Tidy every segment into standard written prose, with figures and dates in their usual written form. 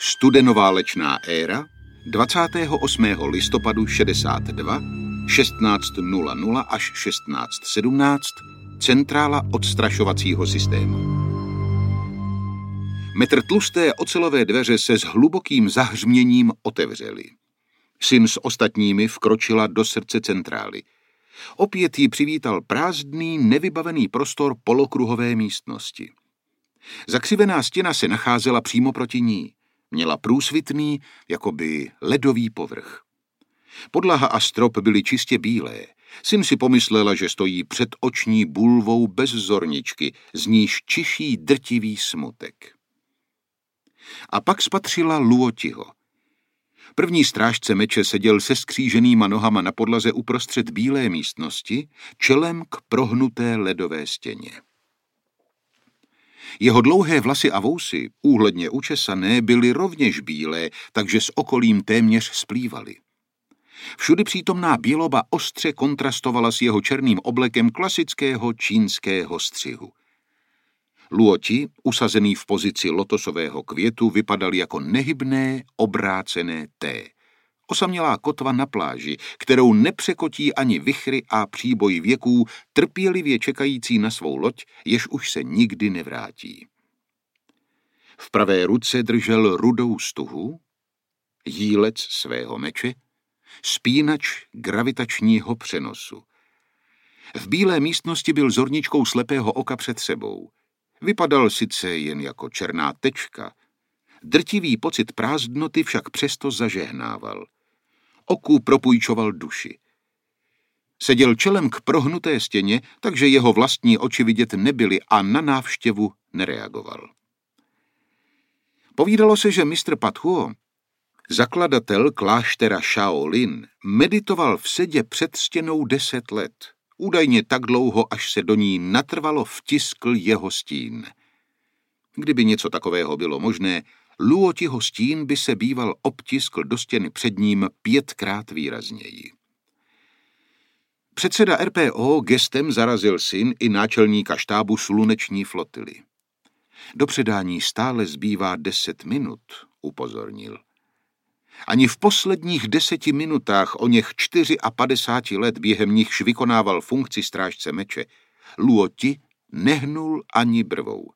Studenoválečná éra 28. listopadu 62, 16:00 až 16:17, centrála odstrašovacího systému. Metr tlusté ocelové dveře se s hlubokým zahřměním otevřely. Syn s ostatními vkročila do srdce centrály. Opět ji přivítal prázdný, nevybavený prostor polokruhové místnosti. Zakřivená stěna se nacházela přímo proti ní. Měla průsvitný, jakoby ledový povrch. Podlaha a strop byly čistě bílé. Syn si pomyslela, že stojí před oční bulvou bez zorničky, z níž čiší drtivý smutek. A pak spatřila Luotiho. První strážce meče seděl se skříženýma nohama na podlaze uprostřed bílé místnosti, čelem k prohnuté ledové stěně. Jeho dlouhé vlasy a vousy, úhledně učesané, byly rovněž bílé, takže s okolím téměř splývaly. Všudy přítomná běloba ostře kontrastovala s jeho černým oblekem klasického čínského střihu. Luoti, usazený v pozici lotosového květu, vypadal jako nehybné, obrácené T. Osamělá kotva na pláži, kterou nepřekotí ani vichry a příboj věků, trpělivě čekající na svou loď, jež už se nikdy nevrátí. V pravé ruce držel rudou stuhu, jílec svého meče, spínač gravitačního přenosu. V bílé místnosti byl zorničkou slepého oka před sebou. Vypadal sice jen jako černá tečka, drtivý pocit prázdnoty však přesto zažehnával. Oku propůjčoval duši. Seděl čelem k prohnuté stěně, takže jeho vlastní oči vidět nebyly a na návštěvu nereagoval. Povídalo se, že mistr Pathuo, zakladatel kláštera Shaolin, meditoval v sedě před stěnou 10 let. Údajně tak dlouho, až se do ní natrvalo vtiskl jeho stín. Kdyby něco takového bylo možné, Luotiho stín by se býval obtiskl do stěny před ním 5krát výrazněji. Předseda RPO gestem zarazil syn i náčelníka štábu sluneční flotily. Do předání stále zbývá 10 minut, upozornil. Ani v posledních 10 minutách o něch 54 let, během nichž vykonával funkci strážce meče, Luoti nehnul ani brvou.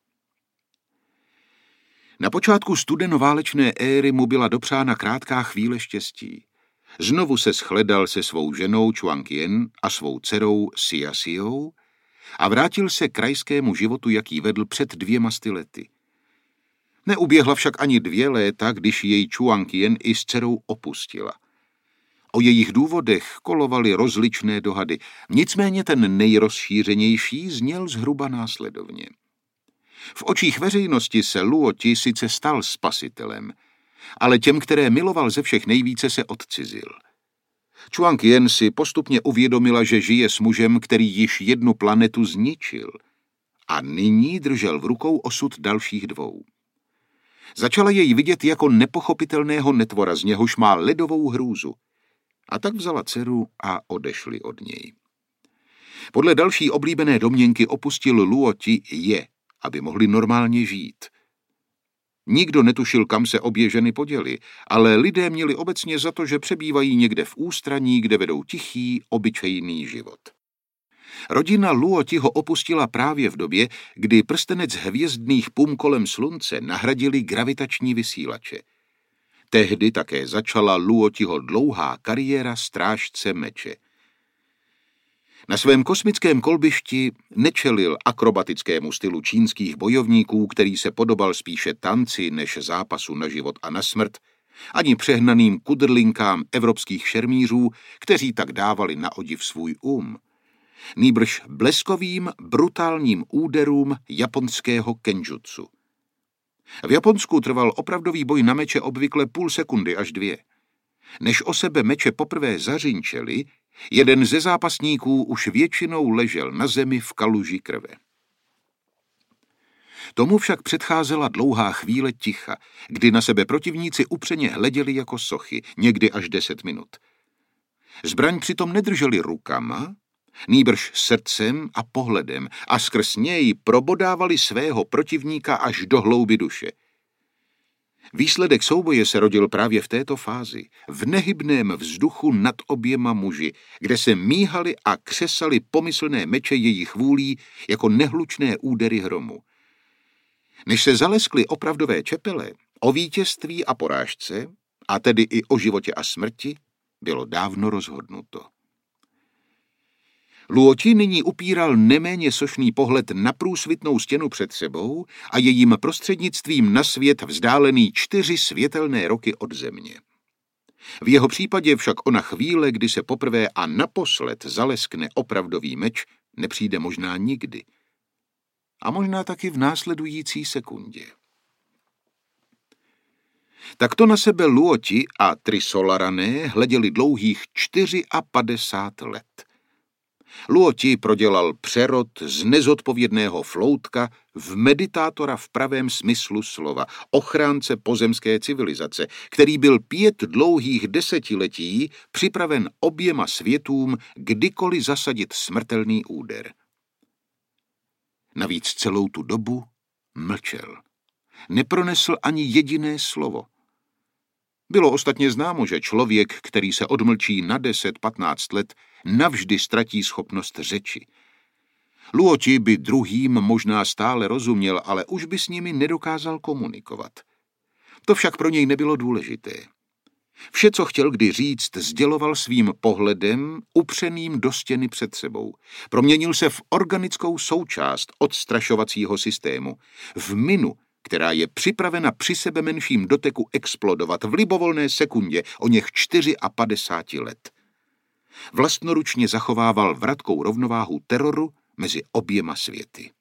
Na počátku studenoválečné éry mu byla dopřána krátká chvíle štěstí. Znovu se shledal se svou ženou Chuang Yen a svou dcerou Xia Xiou a vrátil se k krajskému životu, jaký vedl před 200 lety. Neuběhla však ani 2 léta, když jej Chuang Yen i s dcerou opustila. O jejich důvodech kolovaly rozličné dohady, nicméně ten nejrozšířenější zněl zhruba následovně. V očích veřejnosti se Luoti sice stal spasitelem, ale těm, které miloval ze všech nejvíce, se odcizil. Chuang Yen si postupně uvědomila, že žije s mužem, který již 1 planetu zničil, a nyní držel v rukou osud dalších 2. Začala jej vidět jako nepochopitelného netvora, z něhož má ledovou hrůzu. A tak vzala dceru a odešli od něj. Podle další oblíbené domněnky opustil Luoti je, aby mohli normálně žít. Nikdo netušil, kam se obě ženy poděly, ale lidé měli obecně za to, že přebývají někde v ústraní, kde vedou tichý, obyčejný život. Rodina Luotiho opustila právě v době, kdy prstenec hvězdných pum kolem slunce nahradili gravitační vysílače. Tehdy také začala Luotiho dlouhá kariéra strážce meče. Na svém kosmickém kolbišti nečelil akrobatickému stylu čínských bojovníků, který se podobal spíše tanci než zápasu na život a na smrt, ani přehnaným kudrlinkám evropských šermířů, kteří tak dávali na odiv svůj nýbrž bleskovým, brutálním úderům japonského kenjutsu. V Japonsku trval opravdový boj na meče obvykle 0,5 sekundy až 2. Než o sebe meče poprvé zařinčeli, jeden ze zápasníků už většinou ležel na zemi v kaluži krve. Tomu však předcházela dlouhá chvíle ticha, kdy na sebe protivníci upřeně hleděli jako sochy, někdy až 10 minut. Zbraň přitom nedrželi rukama, nýbrž srdcem a pohledem a skrz něj probodávali svého protivníka až do hloubi duše. Výsledek souboje se rodil právě v této fázi, v nehybném vzduchu nad oběma muži, kde se míhaly a křesaly pomyslné meče jejich vůlí jako nehlučné údery hromu. Než se zaleskly opravdové čepele, o vítězství a porážce, a tedy i o životě a smrti, bylo dávno rozhodnuto. Luo Ti nyní upíral neméně sošný pohled na průsvitnou stěnu před sebou a jejím prostřednictvím na svět vzdálený 4 světelné roky od země. V jeho případě však ona chvíle, kdy se poprvé a naposled zaleskne opravdový meč, nepřijde možná nikdy. A možná taky v následující sekundě. Takto na sebe Luo Ti a Trisolarané hleděli dlouhých 54 let. Luo Ti prodělal přerod z nezodpovědného floutka v meditátora v pravém smyslu slova, ochránce pozemské civilizace, který byl 5 dlouhých desetiletí připraven oběma světům kdykoliv zasadit smrtelný úder. Navíc celou tu dobu mlčel. Nepronesl ani jediné slovo. Bylo ostatně známo, že člověk, který se odmlčí na 10-15 let, navždy ztratí schopnost řeči. Luo Ti by druhým možná stále rozuměl, ale už by s nimi nedokázal komunikovat. To však pro něj nebylo důležité. Vše, co chtěl kdy říct, sděloval svým pohledem, upřeným do stěny před sebou. Proměnil se v organickou součást odstrašovacího systému, v minu, která je připravena při sebe menším doteku explodovat v libovolné sekundě o něch 54 let. Vlastnoručně zachovával vratkou rovnováhu teroru mezi oběma světy.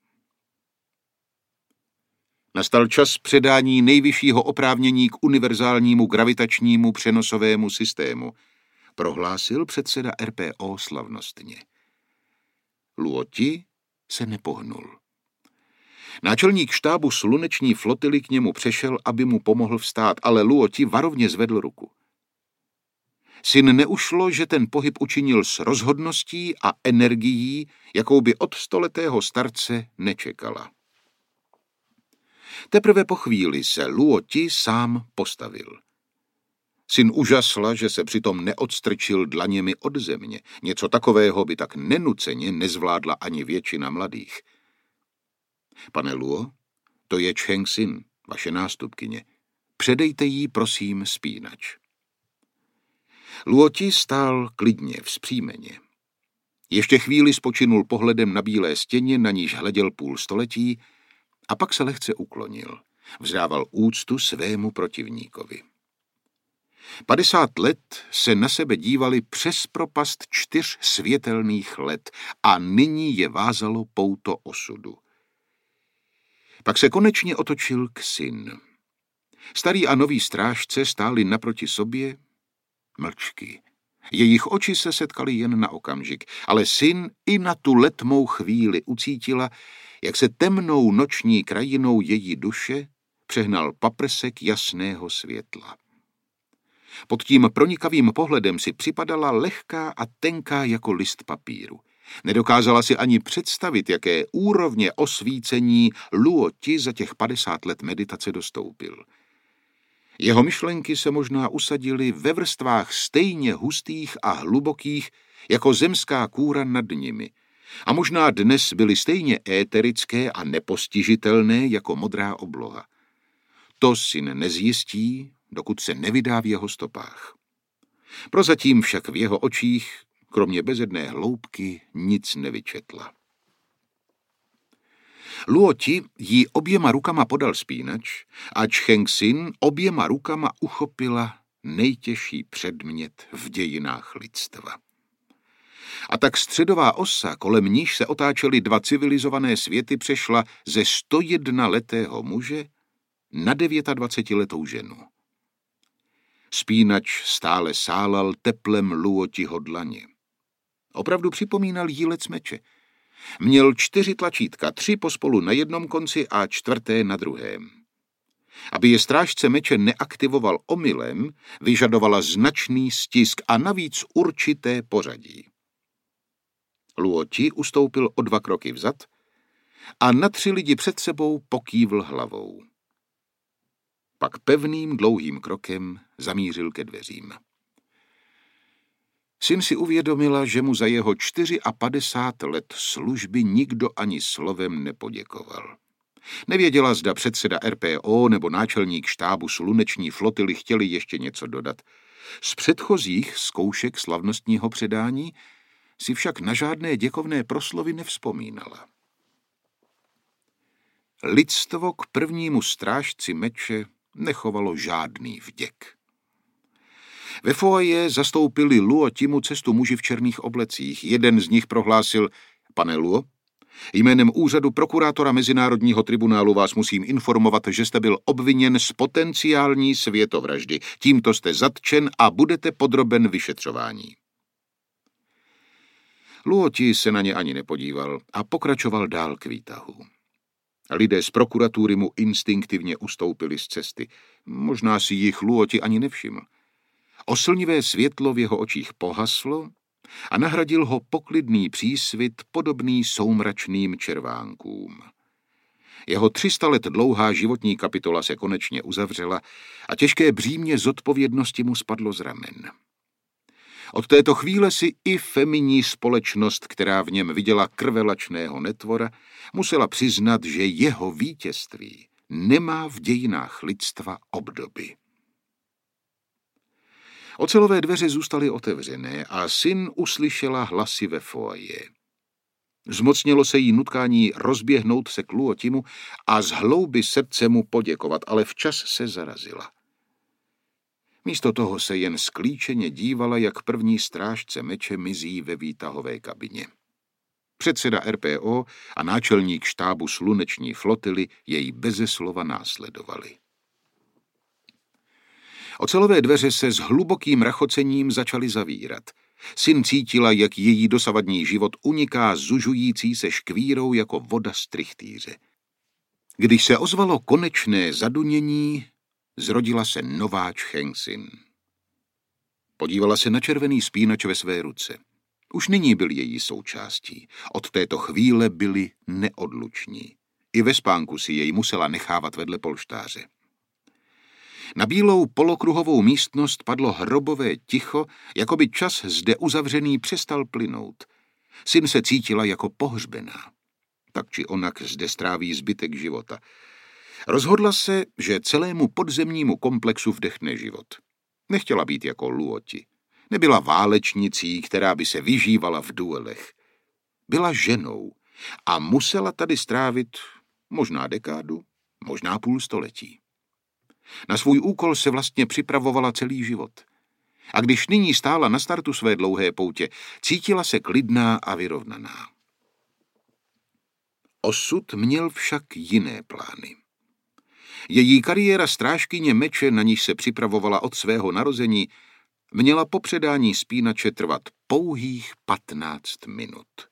Nastal čas předání nejvyššího oprávnění k univerzálnímu gravitačnímu přenosovému systému, prohlásil předseda RPO slavnostně. Luo Ti se nepohnul. Náčelník štábu sluneční flotily k němu přešel, aby mu pomohl vstát, ale Luo Ti varovně zvedl ruku. Syn neušlo, že ten pohyb učinil s rozhodností a energií, jakou by od stoletého starce nečekala. Teprve po chvíli se Luo Ti sám postavil. Syn užasla, že se přitom neodstrčil dlaněmi od země. Něco takového by tak nenuceně nezvládla ani většina mladých. Pane Luo, to je Cheng Sin, vaše nástupkyně. Předejte jí, prosím, spínač. Luo Ti stál klidně, vzpřímeně. Ještě chvíli spočinul pohledem na bílé stěně, na níž hleděl půl století, a pak se lehce uklonil. Vzdával úctu svému protivníkovi. 50 let se na sebe dívali přes propast 4 světelných let a nyní je vázalo pouto osudu. Pak se konečně otočil k Sin. Starý a nový strážce stáli naproti sobě, mlčky. Jejich oči se setkaly jen na okamžik, ale Sin i na tu letmou chvíli ucítila, jak se temnou noční krajinou její duše přehnal paprsek jasného světla. Pod tím pronikavým pohledem si připadala lehká a tenká jako list papíru. Nedokázala si ani představit, jaké úrovně osvícení Luo Ti za těch 50 let meditace dostoupil. Jeho myšlenky se možná usadily ve vrstvách stejně hustých a hlubokých jako zemská kůra nad nimi a možná dnes byly stejně éterické a nepostižitelné jako modrá obloha. To Sin nezjistí, dokud se nevydá v jeho stopách. Prozatím však v jeho očích, kromě bezedné hloubky, nic nevyčetla. Luo Ti jí oběma rukama podal spínač a Cheng Sin oběma rukama uchopila nejtěžší předmět v dějinách lidstva. A tak středová osa, kolem níž se otáčely 2 civilizované světy, přešla ze 101letého muže na 29letou ženu. Spínač stále sálal teplem Luo Tiho dlaně. Opravdu připomínal jílec meče. Měl 4 tlačítka, 3 pospolu na jednom konci a 4. na druhém. Aby je strážce meče neaktivoval omylem, vyžadovala značný stisk a navíc určité pořadí. Luo Ti ustoupil o 2 kroky vzad a na 3 lidi před sebou pokývl hlavou. Pak pevným dlouhým krokem zamířil ke dveřím. Syn si uvědomila, že mu za jeho 54 let služby nikdo ani slovem nepoděkoval. Nevěděla, zda předseda RPO nebo náčelník štábu sluneční flotily chtěli ještě něco dodat. Z předchozích zkoušek slavnostního předání si však na žádné děkovné proslovy nevzpomínala. Lidstvo k prvnímu strážci meče nechovalo žádný vděk. Ve foaje zastoupili Luo Timu cestu muži v černých oblecích. Jeden z nich prohlásil: Pane Luo, jménem úřadu prokurátora Mezinárodního tribunálu vás musím informovat, že jste byl obviněn z potenciální světovraždy. Tímto jste zatčen a budete podroben vyšetřování. Luo Ti se na ně ani nepodíval a pokračoval dál k výtahu. Lidé z prokuratury mu instinktivně ustoupili z cesty. Možná si jich Luo Ti ani nevšiml. Oslnivé světlo v jeho očích pohaslo a nahradil ho poklidný přísvit podobný soumračným červánkům. Jeho 300 let dlouhá životní kapitola se konečně uzavřela a těžké břímě zodpovědnosti mu spadlo z ramen. Od této chvíle si i feminní společnost, která v něm viděla krvelačného netvora, musela přiznat, že jeho vítězství nemá v dějinách lidstva obdoby. Ocelové dveře zůstaly otevřené a syn uslyšela hlasy ve foaje. Zmocnilo se jí nutkání rozběhnout se k Luo Timu a z hlouby srdce mu poděkovat, ale včas se zarazila. Místo toho se jen sklíčeně dívala, jak první strážce meče mizí ve výtahové kabině. Předseda RPO a náčelník štábu sluneční flotily jej beze slova následovali. Ocelové dveře se s hlubokým rachocením začaly zavírat. Syn cítila, jak její dosavadní život uniká zužující se škvírou jako voda z trichtýře. Když se ozvalo konečné zadunění, zrodila se nová Chengsin. Podívala se na červený spínač ve své ruce. Už nyní byl její součástí. Od této chvíle byli neodluční. I ve spánku si jej musela nechávat vedle polštáře. Na bílou polokruhovou místnost padlo hrobové ticho, jako by čas zde uzavřený přestal plynout. Syn se cítila jako pohřbená. Tak či onak zde stráví zbytek života. Rozhodla se, že celému podzemnímu komplexu vdechne život. Nechtěla být jako Luo Ti. Nebyla válečnicí, která by se vyžívala v duelech. Byla ženou a musela tady strávit možná dekádu, možná půl století. Na svůj úkol se vlastně připravovala celý život. A když nyní stála na startu své dlouhé poutě, cítila se klidná a vyrovnaná. Osud měl však jiné plány. Její kariéra strážkyně meče, na níž se připravovala od svého narození, měla po předání spínače trvat pouhých 15 minut.